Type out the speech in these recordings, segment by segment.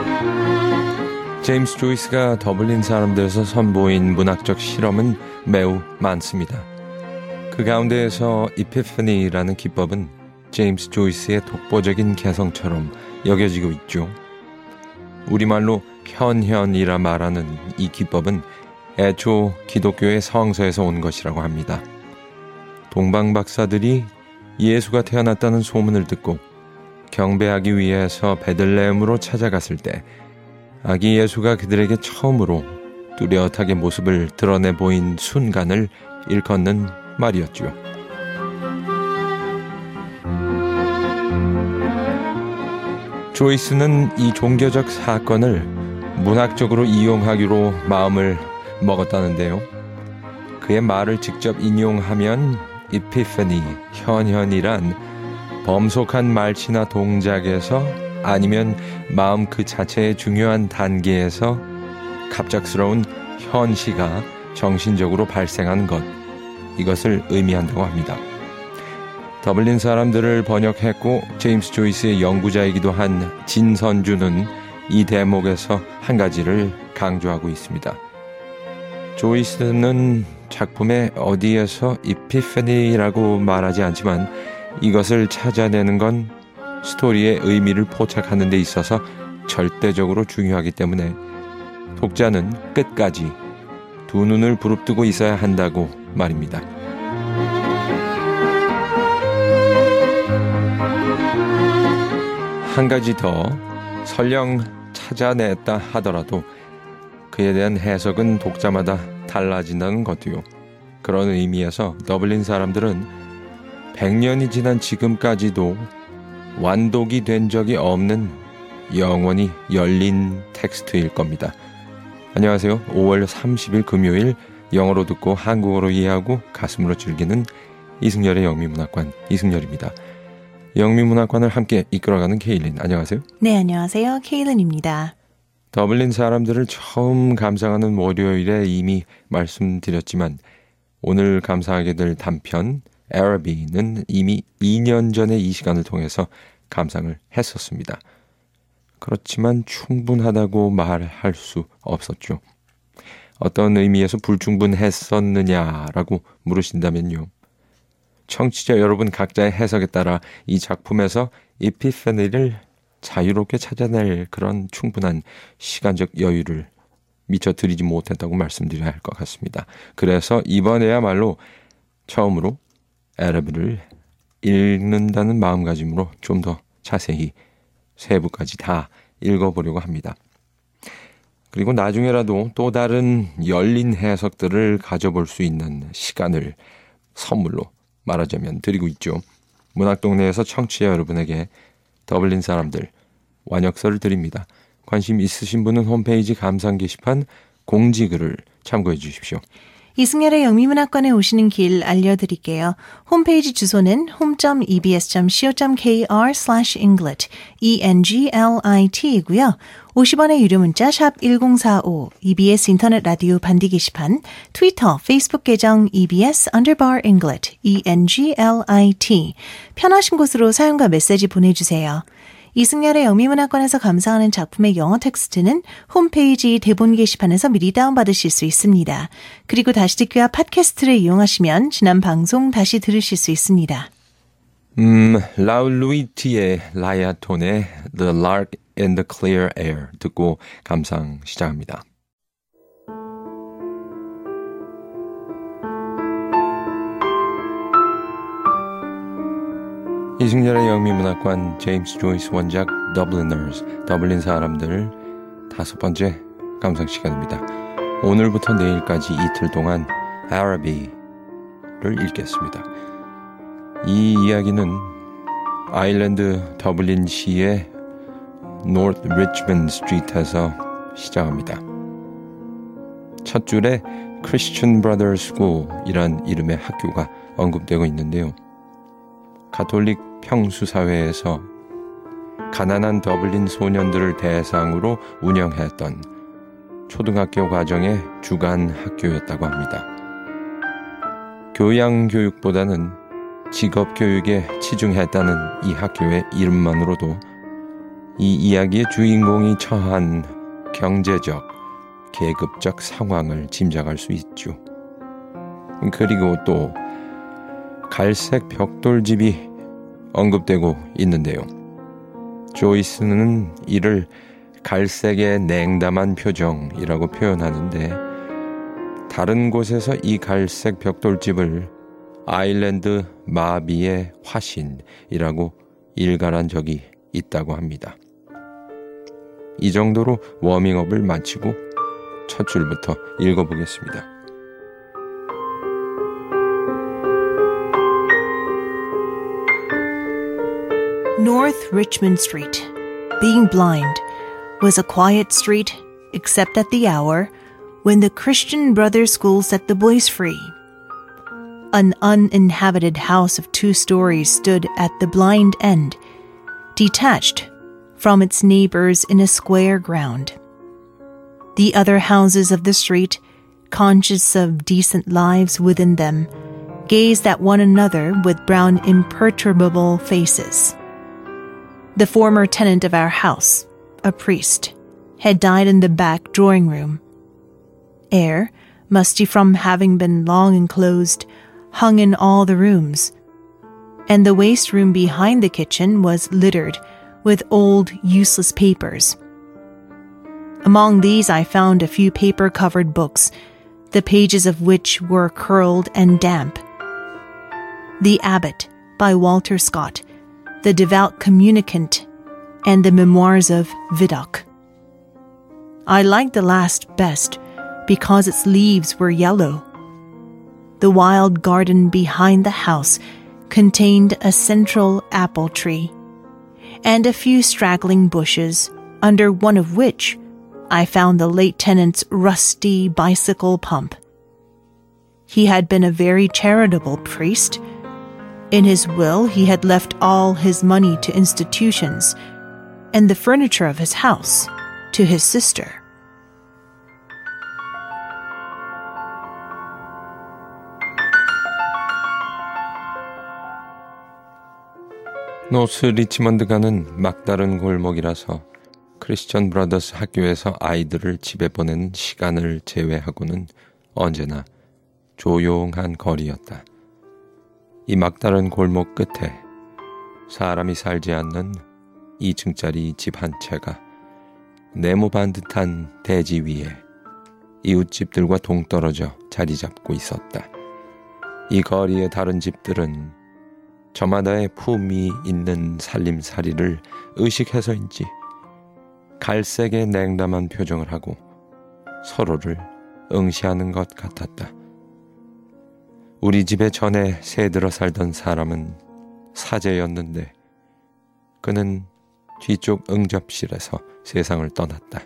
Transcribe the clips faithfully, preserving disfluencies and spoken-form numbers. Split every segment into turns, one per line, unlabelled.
제임스 조이스가 더블린 사람들에서 선보인 문학적 실험은 매우 많습니다. 그 가운데에서 이피파니라는 기법은 제임스 조이스의 독보적인 개성처럼 여겨지고 있죠. 우리말로 현현이라 말하는 이 기법은 애초 기독교의 성서에서 온 것이라고 합니다. 동방박사들이 예수가 태어났다는 소문을 듣고 경배하기 위해서 베들레헴으로 찾아갔을 때 아기 예수가 그들에게 처음으로 뚜렷하게 모습을 드러내 보인 순간을 일컫는 말이었죠. 조이스는 이 종교적 사건을 문학적으로 이용하기로 마음을 먹었다는데요. 그의 말을 직접 인용하면 이피파니, 현현이란 범속한 말치나 동작에서 아니면 마음 그 자체의 중요한 단계에서 갑작스러운 현시가 정신적으로 발생하는 것, 이것을 의미한다고 합니다. 더블린 사람들을 번역했고 제임스 조이스의 연구자이기도 한 진선주는 이 대목에서 한 가지를 강조하고 있습니다. 조이스는 작품에 어디에서 이피파니라고 말하지 않지만 이것을 찾아내는 건 스토리의 의미를 포착하는 데 있어서 절대적으로 중요하기 때문에 독자는 끝까지 두 눈을 부릅뜨고 있어야 한다고 말입니다. 한 가지 더, 설령 찾아냈다 하더라도 그에 대한 해석은 독자마다 달라진다는 것도요. 그런 의미에서 더블린 사람들은 백 년이 지난 지금까지도 완독이 된 적이 없는 영원히 열린 텍스트일 겁니다. 안녕하세요. 오월 삼십일 금요일 영어로 듣고 한국어로 이해하고 가슴으로 즐기는 이승열의 영미문학관 이승열입니다. 영미문학관을 함께 이끌어가는 케일린, 안녕하세요.
네, 안녕하세요. 케일린입니다.
더블린 사람들을 처음 감상하는 월요일에 이미 말씀드렸지만 오늘 감상하게 될 단편 Araby는 이미 이 년 전에 이 시간을 통해서 감상을 했었습니다. 그렇지만 충분하다고 말할 수 없었죠. 어떤 의미에서 불충분했었느냐라고 물으신다면요. 청취자 여러분 각자의 해석에 따라 이 작품에서 이피파니를 자유롭게 찾아낼 그런 충분한 시간적 여유를 미처 드리지 못했다고 말씀드려야 할 것 같습니다. 그래서 이번에야말로 처음으로 에라비를 읽는다는 마음가짐으로 좀 더 자세히 세부까지 다 읽어보려고 합니다. 그리고 나중에라도 또 다른 열린 해석들을 가져볼 수 있는 시간을 선물로 말하자면 드리고 있죠. 문학동네에서 청취자 여러분에게 더블린 사람들 완역서를 드립니다. 관심 있으신 분은 홈페이지 감상 게시판 공지글을 참고해 주십시오.
이승열의 영미문학관에 오시는 길 알려드릴게요. 홈페이지 주소는 홈 닷 이비에스 닷 씨오 닷 케이알 슬래시 잉글리시 E-N-G-L-I-T이고요. 오십 원의 유료 문자 샵 일공사오, 이비에스 인터넷 라디오 반디 게시판, 트위터, 페이스북 계정 이비에스 언더바 English, E-N-G-L-I-T. 편하신 곳으로 사연과 메시지 보내주세요. 이승열의 영미문학관에서 감상하는 작품의 영어 텍스트는 홈페이지 대본 게시판에서 미리 다운받으실 수 있습니다. 그리고 다시 듣기와 팟캐스트를 이용하시면 지난 방송 다시 들으실 수 있습니다.
음, 라울루이티의 라야톤의 The Lark in the Clear Air 듣고 감상 시작합니다. 이승열의 영미문학관 제임스 조이스 원작 더블리너스, 더블린 사람들 다섯 번째 감상 시간입니다. 오늘부터 내일까지 이틀 동안 Araby를 읽겠습니다. 이 이야기는 아일랜드 더블린시의 노트 리치먼드 스트리트에서 시작합니다. 첫 줄에 Christian Brothers School이란 이름의 학교가 언급되고 있는데요. 가톨릭 평수사회에서 가난한 더블린 소년들을 대상으로 운영했던 초등학교 과정의 주간 학교였다고 합니다. 교양교육보다는 직업교육에 치중했다는 이 학교의 이름만으로도 이 이야기의 주인공이 처한 경제적, 계급적 상황을 짐작할 수 있죠. 그리고 또 갈색 벽돌집이 언급되고 있는데요. 조이스는 이를 갈색의 냉담한 표정이라고 표현하는데 다른 곳에서 이 갈색 벽돌집을 아일랜드 마비의 화신이라고 일갈한 적이 있다고 합니다. 이 정도로 워밍업을 마치고 첫 줄부터 읽어보겠습니다.
North Richmond Street, being blind, was a quiet street except at the hour when the Christian Brothers School set the boys free. An uninhabited house of two stories stood at the blind end, detached from its neighbors in a square ground. The other houses of the street, conscious of decent lives within them, gazed at one another with brown imperturbable faces. The former tenant of our house, a priest, had died in the back drawing room. Air, musty from having been long enclosed, hung in all the rooms, and the waste room behind the kitchen was littered with old, useless papers. Among these I found a few paper-covered books, the pages of which were curled and damp. The Abbot, by Walter Scott, The Devout Communicant, and the Memoirs of Vidocq. I liked the last best because its leaves were yellow. The wild garden behind the house contained a central apple tree and a few straggling bushes, under one of which I found the late tenant's rusty bicycle pump. He had been a very charitable priest. In his will, he had left all his money to institutions and the furniture of his house to his sister.
노스 리치먼드가는 막다른 골목이라서 크리스천 브라더스 학교에서 아이들을 집에 보내는 시간을 제외하고는 언제나 조용한 거리였다. 이 막다른 골목 끝에 사람이 살지 않는 이 층짜리 집 한 채가 네모 반듯한 대지 위에 이웃집들과 동떨어져 자리 잡고 있었다. 이 거리의 다른 집들은 저마다의 품이 있는 살림살이를 의식해서인지 갈색의 냉담한 표정을 하고 서로를 응시하는 것 같았다. 우리 집에 전에 새들어 살던 사람은 사제였는데 그는 뒤쪽 응접실에서 세상을 떠났다.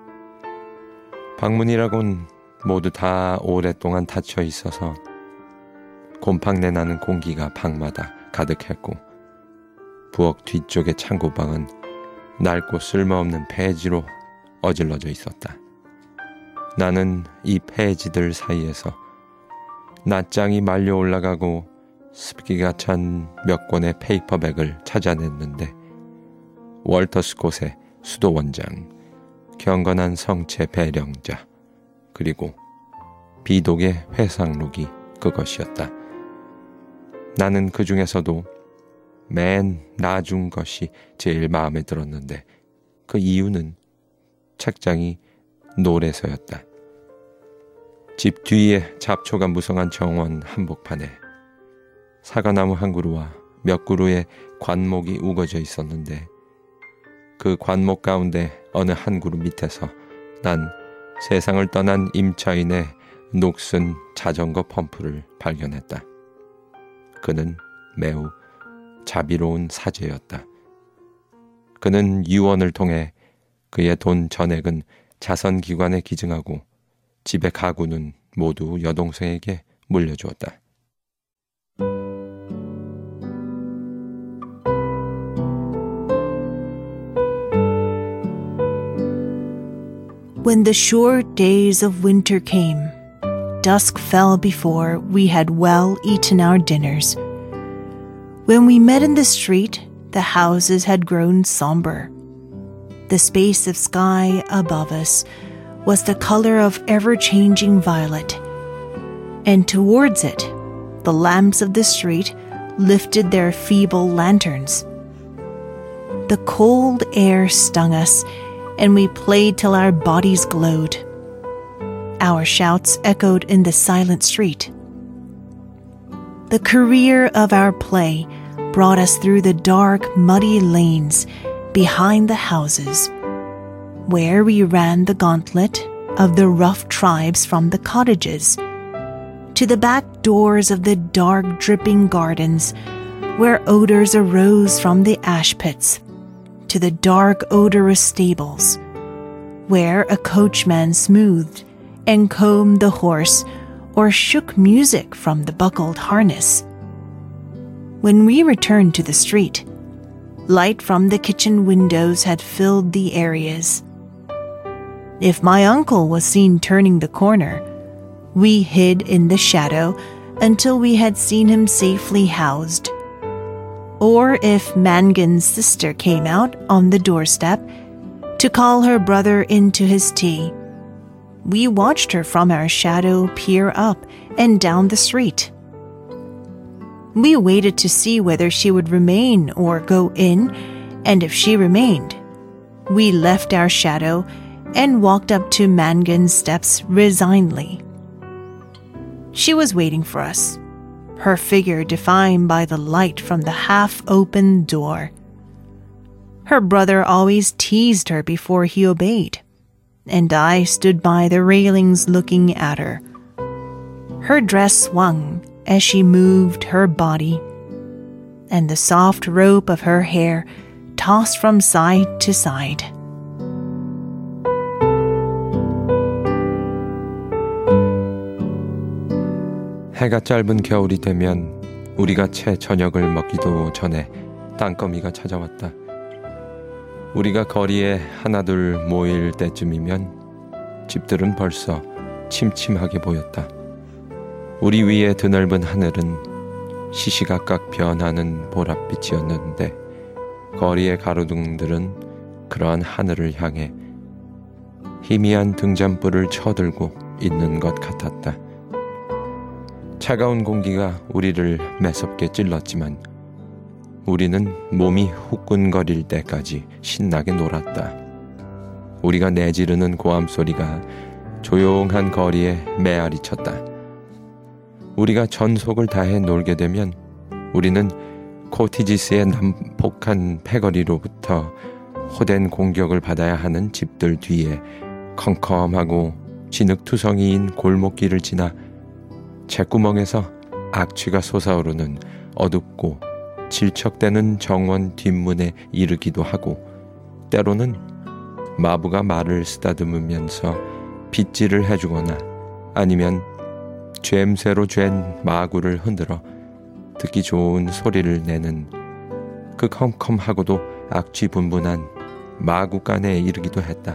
방문이라곤 모두 다 오랫동안 닫혀 있어서 곰팡내 나는 공기가 방마다 가득했고 부엌 뒤쪽의 창고방은 낡고 쓸모없는 폐지로 어질러져 있었다. 나는 이 폐지들 사이에서 낱장이 말려 올라가고 습기가 찬 몇 권의 페이퍼백을 찾아냈는데 월터 스콧의 수도원장, 경건한 성체 배령자, 그리고 비독의 회상록이 그것이었다. 나는 그 중에서도 맨 나중 것이 제일 마음에 들었는데 그 이유는 책장이 노래서였다. 집 뒤에 잡초가 무성한 정원 한복판에 사과나무 한 그루와 몇 그루의 관목이 우거져 있었는데 그 관목 가운데 어느 한 그루 밑에서 난 세상을 떠난 임차인의 녹슨 자전거 펌프를 발견했다. 그는 매우 자비로운 사제였다. 그는 유언을 통해 그의 돈 전액은 자선기관에 기증하고 집의 가구는 모두 여동생에게 물려주었다.
When the short days of winter came, dusk fell before we had well eaten our dinners. When we met in the street, the houses had grown somber. the space of sky above us was the color of ever-changing violet, and towards it, the lamps of the street lifted their feeble lanterns. The cold air stung us, and we played till our bodies glowed. Our shouts echoed in the silent street. The career of our play brought us through the dark, muddy lanes behind the houses, where we ran the gauntlet of the rough tribes from the cottages, to the back doors of the dark, dripping gardens, where odors arose from the ash pits, to the dark, odorous stables, where a coachman smoothed and combed the horse or shook music from the buckled harness. When we returned to the street, light from the kitchen windows had filled the areas. If my uncle was seen turning the corner, we hid in the shadow until we had seen him safely housed. Or if Mangan's sister came out on the doorstep to call her brother into his tea, we watched her from our shadow peer up and down the street. We waited to see whether she would remain or go in, and if she remained, we left our shadow and walked up to Mangan's steps resignedly. She was waiting for us, her figure defined by the light from the half-open door. Her brother always teased her before he obeyed, and I stood by the railings looking at her. Her dress swung as she moved her body, and the soft rope of her hair tossed from side to side.
해가 짧은 겨울이 되면 우리가 채 저녁을 먹기도 전에 땅거미가 찾아왔다. 우리가 거리에 하나둘 모일 때쯤이면 집들은 벌써 침침하게 보였다. 우리 위에 드넓은 하늘은 시시각각 변하는 보랏빛이었는데 거리의 가로등들은 그러한 하늘을 향해 희미한 등잔불을 쳐들고 있는 것 같았다. 차가운 공기가 우리를 매섭게 찔렀지만 우리는 몸이 후끈거릴 때까지 신나게 놀았다. 우리가 내지르는 고함 소리가 조용한 거리에 메아리 쳤다. 우리가 전속을 다해 놀게 되면 우리는 코티지스의 난폭한 패거리로부터 호된 공격을 받아야 하는 집들 뒤에 컴컴하고 진흙투성이인 골목길을 지나 잿구멍에서 악취가 솟아오르는 어둡고 질척대는 정원 뒷문에 이르기도 하고 때로는 마부가 말을 쓰다듬으면서 빗질을 해주거나 아니면 죬새로 죬 마구를 흔들어 듣기 좋은 소리를 내는 그 컴컴하고도 악취분분한 마구간에 이르기도 했다.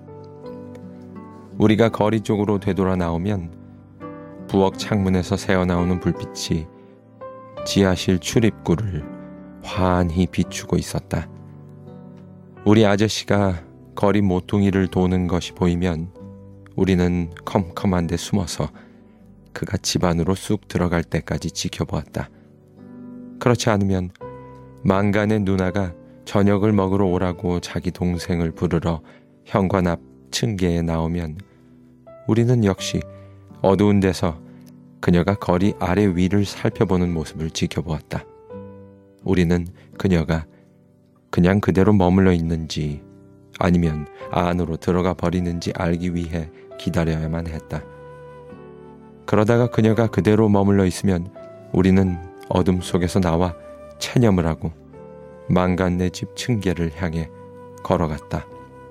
우리가 거리 쪽으로 되돌아 나오면 부엌 창문에서 새어나오는 불빛이 지하실 출입구를 환히 비추고 있었다. 우리 아저씨가 거리 모퉁이를 도는 것이 보이면 우리는 컴컴한 데 숨어서 그가 집 안으로 쑥 들어갈 때까지 지켜보았다. 그렇지 않으면 망간의 누나가 저녁을 먹으러 오라고 자기 동생을 부르러 현관 앞 층계에 나오면 우리는 역시 어두운 데서 그녀가 거리 아래 위를 살펴보는 모습을 지켜보았다. 우리는 그녀가 그냥 그대로 머물러 있는지 아니면 안으로 들어가 버리는지 알기 위해 기다려야만 했다. 그러다가 그녀가 그대로 머물러 있으면 우리는 어둠 속에서 나와 체념을 하고 망간네 집 층계를 향해 걸어갔다.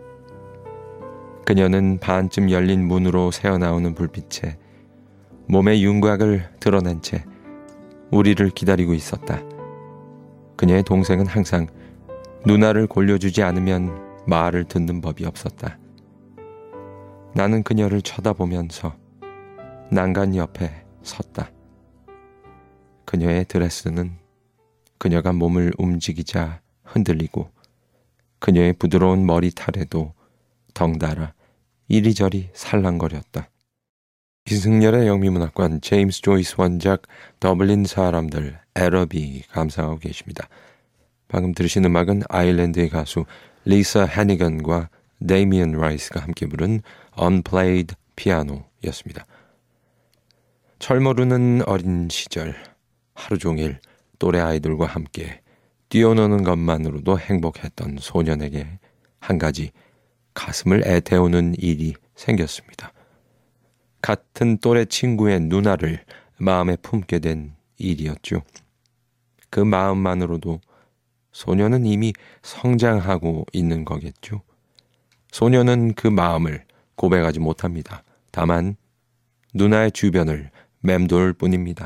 그녀는 반쯤 열린 문으로 새어나오는 불빛에 몸의 윤곽을 드러낸 채 우리를 기다리고 있었다. 그녀의 동생은 항상 누나를 골려주지 않으면 말을 듣는 법이 없었다. 나는 그녀를 쳐다보면서 난간 옆에 섰다. 그녀의 드레스는 그녀가 몸을 움직이자 흔들리고 그녀의 부드러운 머리털에도 덩달아 이리저리 살랑거렸다. 기승열의 영미문학관 제임스 조이스 원작 더블린 사람들 에러비 감상하고 계십니다. 방금 들으신 음악은 아일랜드의 가수 리사 해니건과 데이미언 라이스가 함께 부른 Unplayed Piano였습니다. 철모르는 어린 시절 하루 종일 또래 아이들과 함께 뛰어노는 것만으로도 행복했던 소년에게 한 가지 가슴을 애태우는 일이 생겼습니다. 같은 또래 친구의 누나를 마음에 품게 된 일이었죠. 그 마음만으로도 소녀는 이미 성장하고 있는 거겠죠. 소녀는 그 마음을 고백하지 못합니다. 다만 누나의 주변을 맴돌 뿐입니다.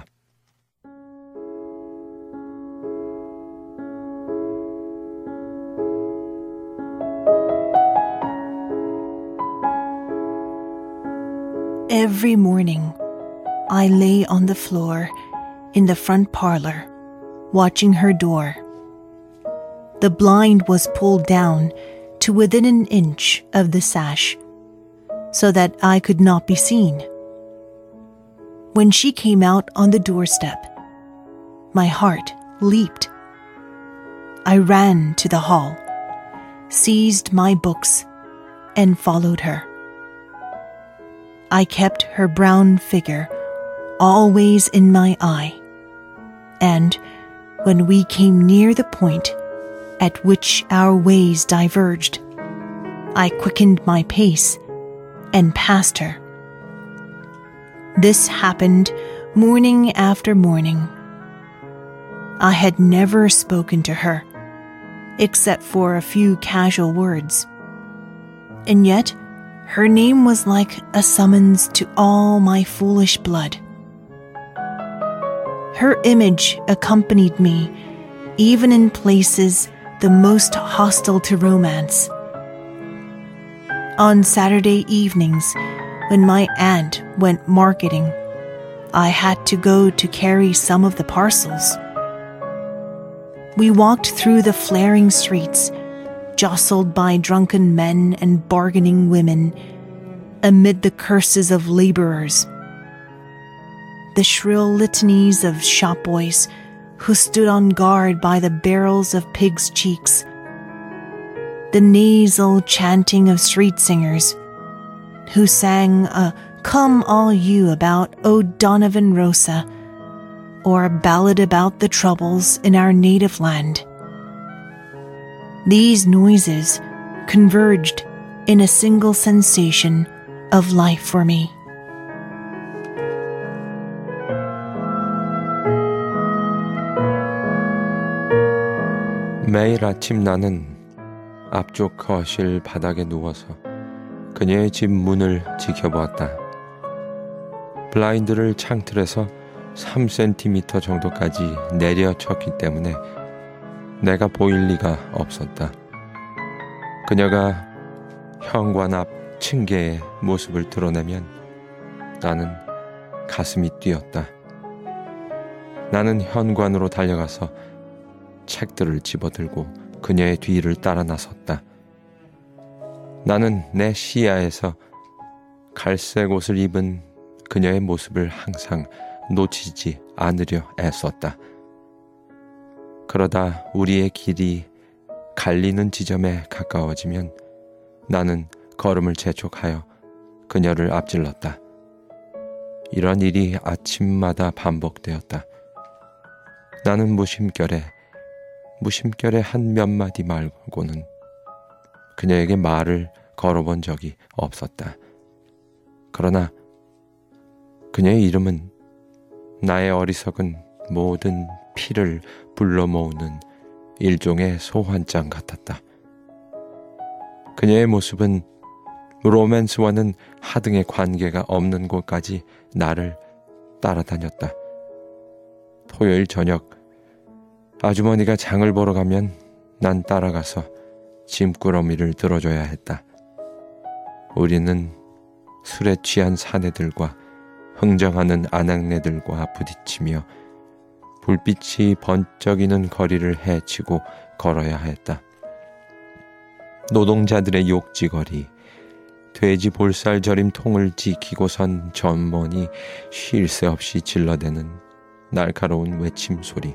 Every morning, I lay on the floor in the front parlor, watching her door. The blind was pulled down to within an inch of the sash, so that I could not be seen. When she came out on the doorstep, my heart leaped. I ran to the hall, seized my books, and followed her. I kept her brown figure always in my eye, and when we came near the point at which our ways diverged, I quickened my pace and passed her. This happened morning after morning. I had never spoken to her, except for a few casual words, and yet her name was like a summons to all my foolish blood. Her image accompanied me even in places the most hostile to romance. On Saturday evenings, when my aunt went marketing, I had to go to carry some of the parcels. We walked through the flaring streets, jostled by drunken men and bargaining women, amid the curses of laborers. The shrill litanies of shopboys who stood on guard by the barrels of pigs' cheeks. The nasal chanting of street singers who sang a Come All You about O'Donovan Rosa, or a ballad about the troubles in our native land. These noises converged in a single sensation of life for me.
매일 아침 나는 앞쪽 거실 바닥에 누워서 그녀의 집 문을 지켜보았다. 블라인드를 창틀에서 삼 센티미터 정도까지 내려쳤기 때문에 내가 보일 리가 없었다. 그녀가 현관 앞 층계의 모습을 드러내면 나는 가슴이 뛰었다. 나는 현관으로 달려가서 책들을 집어들고 그녀의 뒤를 따라 나섰다. 나는 내 시야에서 갈색 옷을 입은 그녀의 모습을 항상 놓치지 않으려 애썼다. 그러다 우리의 길이 갈리는 지점에 가까워지면 나는 걸음을 재촉하여 그녀를 앞질렀다. 이런 일이 아침마다 반복되었다. 나는 무심결에 무심결에 한 몇 마디 말고는 그녀에게 말을 걸어본 적이 없었다. 그러나 그녀의 이름은 나의 어리석은 모든 피를 불러 모으는 일종의 소환장 같았다. 그녀의 모습은 로맨스와는 하등의 관계가 없는 곳까지 나를 따라다녔다. 토요일 저녁 아주머니가 장을 보러 가면 난 따라가서 짐꾸러미를 들어줘야 했다. 우리는 술에 취한 사내들과 흥정하는 아낙네들과 부딪히며 불빛이 번쩍이는 거리를 헤치고 걸어야 했다. 노동자들의 욕지거리, 돼지 볼살 절임 통을 지키고선 전번이 쉴 새 없이 질러대는 날카로운 외침 소리.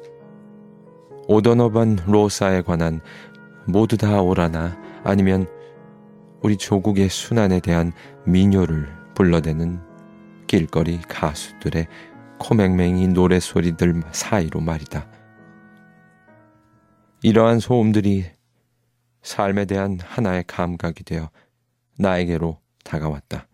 오더너반 로사에 관한 모두 다 오라나 아니면 우리 조국의 순환에 대한 민요를 불러대는 길거리 가수들의 코맹맹이 노래소리들 사이로 말이다. 이러한 소음들이 삶에 대한 하나의 감각이 되어 나에게로 다가왔다.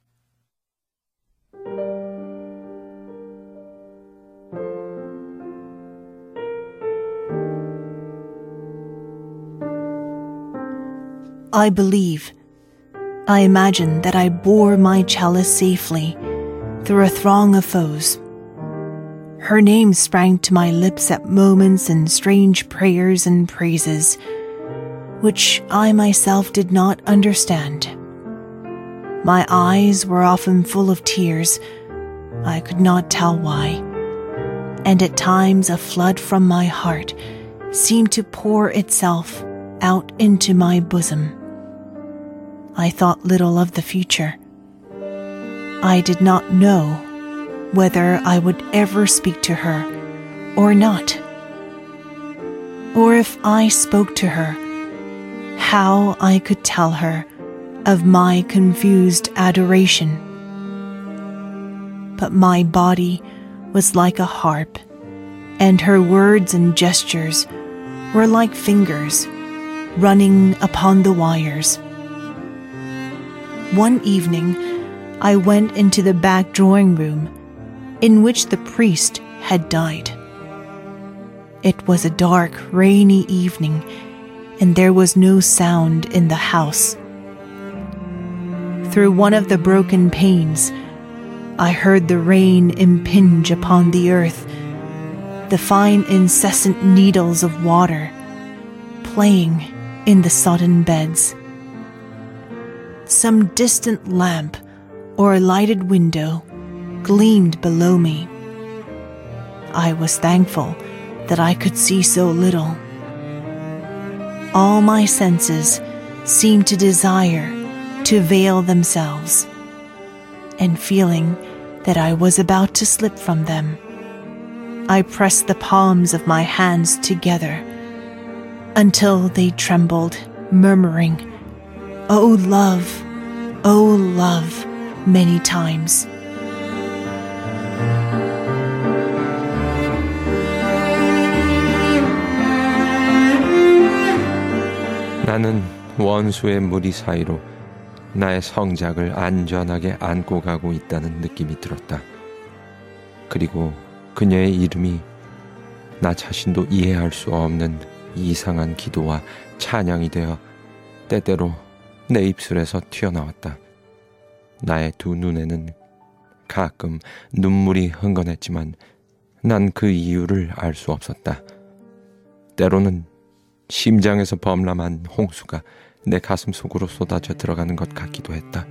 I believe. I imagine that I bore my chalice safely through a throng of foes. Her name sprang to my lips at moments in strange prayers and praises, which I myself did not understand. My eyes were often full of tears. I could not tell why. And at times a flood from my heart seemed to pour itself out into my bosom. I thought little of the future. I did not know whether I would ever speak to her or not. Or if I spoke to her, how I could tell her of my confused adoration. But my body was like a harp, and her words and gestures were like fingers running upon the wires. One evening, I went into the back drawing room in which the priest had died. It was a dark, rainy evening, and there was no sound in the house. Through one of the broken panes, I heard the rain impinge upon the earth, the fine incessant needles of water playing in the sodden beds. Some distant lamp or a lighted window gleamed below me. I was thankful that I could see so little. All my senses seemed to desire to veil themselves, and feeling that I was about to slip from them, I pressed the palms of my hands together until they trembled, murmuring, "Oh love, oh love," many times.
나는 원수의 무리 사이로 나의 성작을 안전하게 안고 가고 있다는 느낌이 들었다. 그리고 그녀의 이름이 나 자신도 이해할 수 없는 이상한 기도와 찬양이 되어 때때로 내 입술에서 튀어나왔다. 나의 두 눈에는 가끔 눈물이 흥건했지만 난 그 이유를 알 수 없었다. 때로는 심장에서 범람한 홍수가 내 가슴 속으로 쏟아져 들어가는 것 같기도 했다.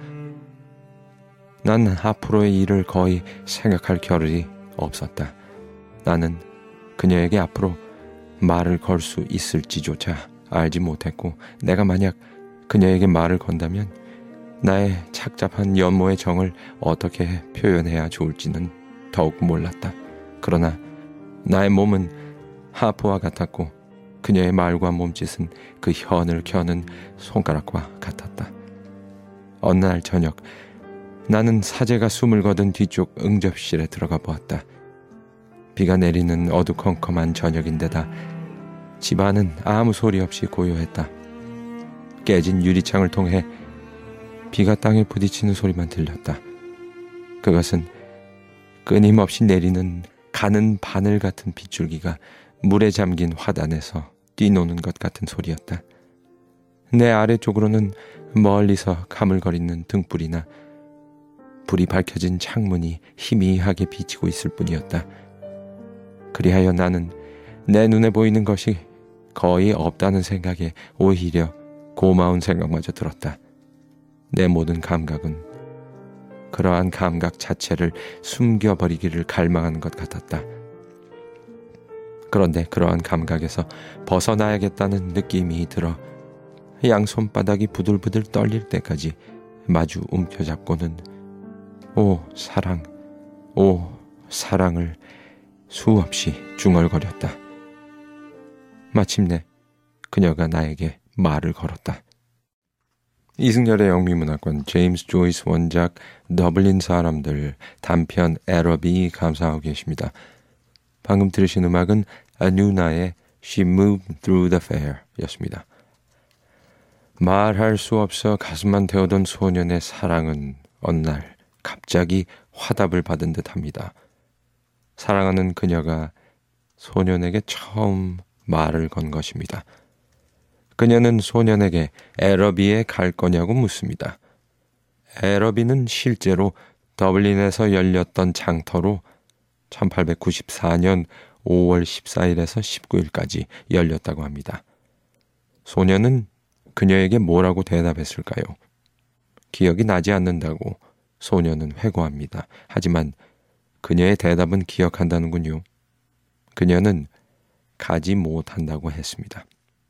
난 앞으로의 일을 거의 생각할 겨를이 없었다. 나는 그녀에게 앞으로 말을 걸 수 있을지조차 알지 못했고, 내가 만약 그녀에게 말을 건다면 나의 착잡한 연모의 정을 어떻게 표현해야 좋을지는 더욱 몰랐다. 그러나 나의 몸은 하프와 같았고 그녀의 말과 몸짓은 그 현을 켜는 손가락과 같았다. 어느 날 저녁, 나는 사제가 숨을 거둔 뒤쪽 응접실에 들어가 보았다. 비가 내리는 어두컴컴한 저녁인데다 집안은 아무 소리 없이 고요했다. 깨진 유리창을 통해 비가 땅에 부딪히는 소리만 들렸다. 그것은 끊임없이 내리는 가는 바늘 같은 빗줄기가 물에 잠긴 화단에서 뛰노는 것 같은 소리였다. 내 아래쪽으로는 멀리서 가물거리는 등불이나 불이 밝혀진 창문이 희미하게 비치고 있을 뿐이었다. 그리하여 나는 내 눈에 보이는 것이 거의 없다는 생각에 오히려 고마운 생각마저 들었다. 내 모든 감각은 그러한 감각 자체를 숨겨버리기를 갈망하는 것 같았다. 그런데 그러한 감각에서 벗어나야겠다는 느낌이 들어 양손바닥이 부들부들 떨릴 때까지 마주 움켜잡고는 오 사랑, 오 사랑을 수없이 중얼거렸다. 마침내 그녀가 나에게 말을 걸었다. 이승열의 영미문학관, 제임스 조이스 원작, 더블린 사람들, 단편 에러비 감상하고 계십니다. 방금 들으신 음악은 아누나의 She Moved Through the Fair 였습니다. 말할 수 없어 가슴만 태우던 소년의 사랑은 어느 날 갑자기 화답을 받은 듯합니다. 사랑하는 그녀가 소년에게 처음 말을 건 것입니다. 그녀는 소년에게 에러비에 갈 거냐고 묻습니다. 에러비는 실제로 더블린에서 열렸던 장터로 천팔백구십사 년 오월 십사일에서 십구일까지 열렸다고 합니다. 소년은 그녀에게 뭐라고 대답했을까요? 기억이 나지 않는다고 소년은 회고합니다. 하지만 그녀의 대답은 기억한다는군요. 그녀는 가지 못한다고 했습니다.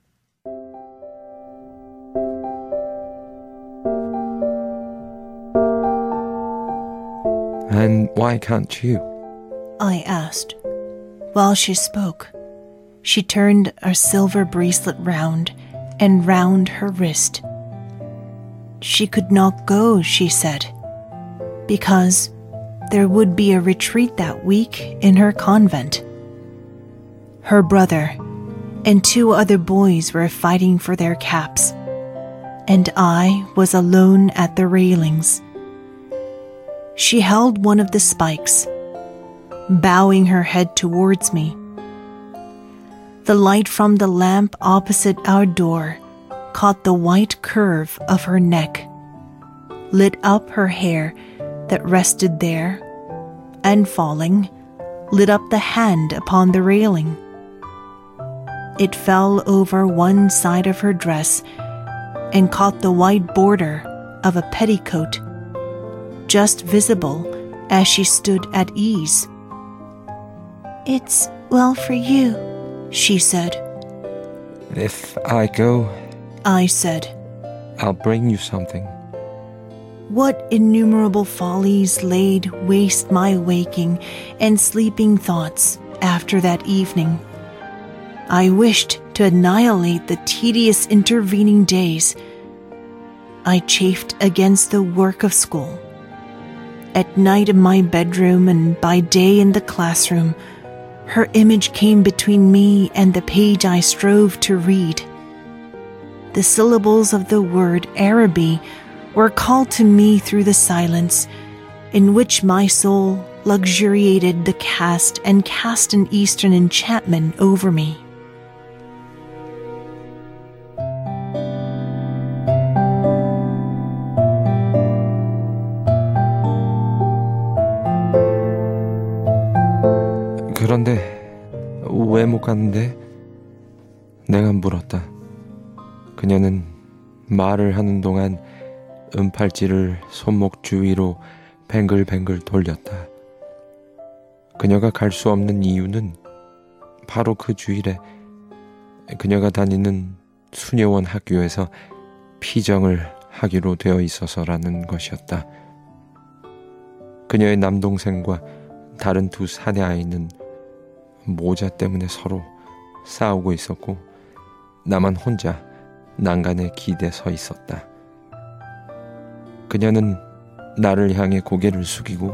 And why can't you?
I asked. While she spoke, she turned a silver bracelet round and round her wrist. She could not go, she said, because there would be a retreat that week in her convent. Her brother and two other boys were fighting for their caps, and I was alone at the railings. She held one of the spikes, bowing her head towards me. The light from the lamp opposite our door caught the white curve of her neck, lit up her hair that rested there, and falling, lit up the hand upon the railing. It fell over one side of her dress and caught the white border of a petticoat, just visible as she stood at ease. "It's well for you," she said.
If I go,
I said,
I'll bring you something.
what innumerable follies laid waste my waking and sleeping thoughts after that evening. I wished to annihilate the tedious intervening days. I chafed against the work of school. At night in my bedroom and by day in the classroom, her image came between me and the page I strove to read. The syllables of the word Araby were called to me through the silence, in which my soul luxuriated the cast and cast an Eastern enchantment over me.
그런데 왜 못 갔는데? 내가 물었다. 그녀는 말을 하는 동안 은팔찌를 손목 주위로 뱅글뱅글 돌렸다. 그녀가 갈 수 없는 이유는 바로 그 주일에 그녀가 다니는 수녀원 학교에서 피정을 하기로 되어 있어서라는 것이었다. 그녀의 남동생과 다른 두 사내 아이는 모자 때문에 서로 싸우고 있었고 나만 혼자 난간에 기대 서 있었다. 그녀는 나를 향해 고개를 숙이고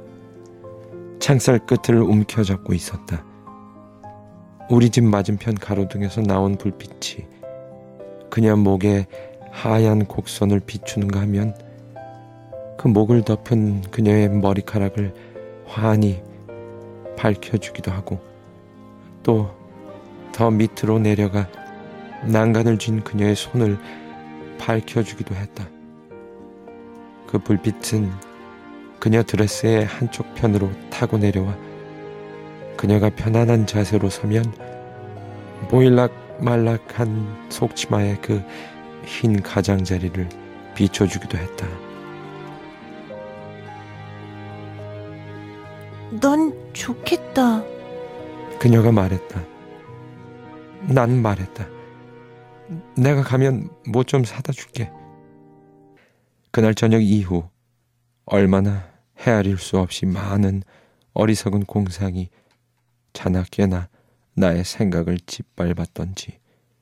창살 끝을 움켜잡고 있었다. 우리 집 맞은편 가로등에서 나온 불빛이 그녀 목에 하얀 곡선을 비추는가 하면 그 목을 덮은 그녀의 머리카락을 환히 밝혀주기도 하고 또 더 밑으로 내려가 난간을 쥔 그녀의 손을 밝혀주기도 했다. 그 불빛은 그녀 드레스의 한쪽 편으로 타고 내려와 그녀가 편안한 자세로 서면 보일락말락한 속치마의 그 흰 가장자리를 비춰주기도 했다.
넌 좋겠다.
그녀가 말했다. 난 말했다. 내가 가면 뭐 좀 사다 줄게. 그날 저녁 이후 얼마나 헤아릴 수 없이 많은 어리석은 공상이 자나깨나 나의 생각을 짓밟았던지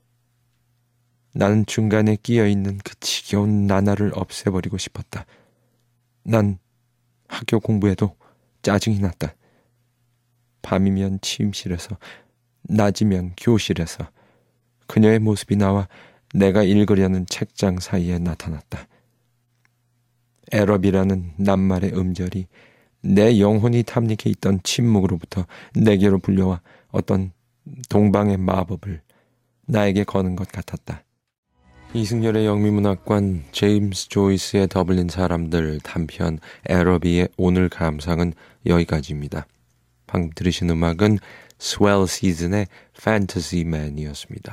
나는 중간에 끼어있는 그 지겨운 나날을 없애버리고 싶었다. 난 학교 공부에도 짜증이 났다. 밤이면 침실에서, 낮이면 교실에서 그녀의 모습이 나와 내가 읽으려는 책장 사이에 나타났다. 에럽이라는 낱말의 음절이 내 영혼이 탐닉해 있던 침묵으로부터 내게로 불려와 어떤 동방의 마법을 나에게 거는 것 같았다. 이승열의 영미문학관, 제임스 조이스의 더블린 사람들, 단편 에러비의 오늘 감상은 여기까지입니다. 방금 들으신 음악은 Swell Season의 Fantasy Man이었습니다.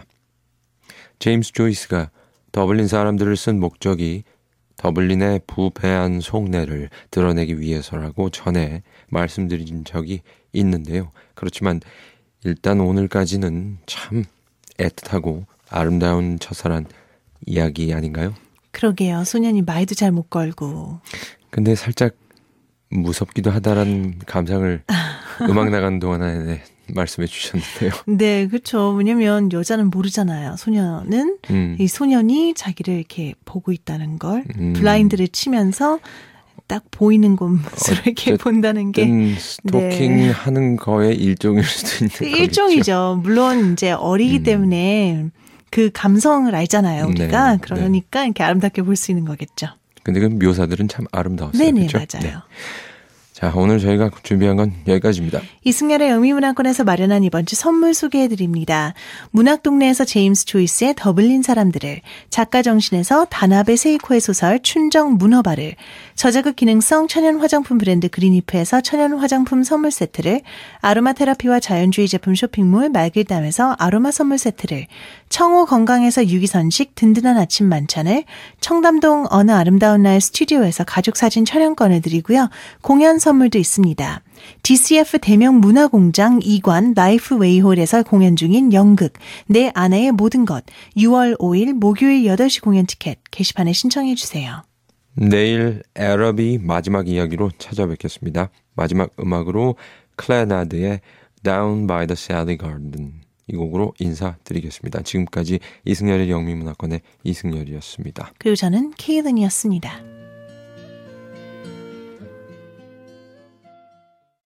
제임스 조이스가 더블린 사람들을 쓴 목적이 더블린의 부패한 속내를 드러내기 위해서라고 전에 말씀드린 적이 있는데요. 그렇지만 일단 오늘까지는 참 애틋하고 아름다운 처절한 이야기 아닌가요?
그러게요. 소년이 말도 잘 못 걸고.
근데 살짝 무섭기도 하다라는 감상을 음악 나가는 동안에 말씀해 주셨는데요.
네, 그렇죠. 왜냐면 여자는 모르잖아요. 소년은
음.
이 소년이 자기를 이렇게 보고 있다는 걸
음.
블라인드를 치면서 딱 보이는 곳으로 이렇게 본다는 게
스토킹 네. 하는 거의 일종일 수도 있는 거겠죠.
일종이죠. 물론 이제 어리기
음. 때문에
그 감성을 알잖아요. 우리가.
네,
그러니까
네.
이렇게 아름답게 볼 수 있는 거겠죠.
근데 그 묘사들은 참 아름다웠어요.
네네,
그렇죠?
맞아요.
네. 자, 오늘 저희가 준비한 건 여기까지입니다.
이승열의 영미문학관에서 마련한 이번 주 선물 소개해드립니다. 문학동네에서 제임스 조이스의 더블린 사람들을, 작가정신에서 다나베 세이코의 소설 춘정 문어발을, 저자극 기능성 천연 화장품 브랜드 그린이프에서 천연 화장품 선물 세트를, 아로마 테라피와 자연주의 제품 쇼핑몰 말길담에서 아로마 선물 세트를, 청호 건강에서 유기선식 든든한 아침 만찬을, 청담동 어느 아름다운 날 스튜디오에서 가족사진 촬영권을 드리고요. 공연 선물도 있습니다. 디씨에프 대명 문화공장 이관 라이프 웨이홀에서 공연 중인 연극 내 아내의 모든 것 유월 오일 목요일 여덟 시 공연 티켓 게시판에 신청해 주세요.
내일 에러비 마지막 이야기로 찾아뵙겠습니다. 마지막 음악으로 클레나드의 Down by the Sally Garden 이 곡으로 인사드리겠습니다. 지금까지 이승열의 영미문학관의 이승열이었습니다.
그리고 저는 케이든이었습니다.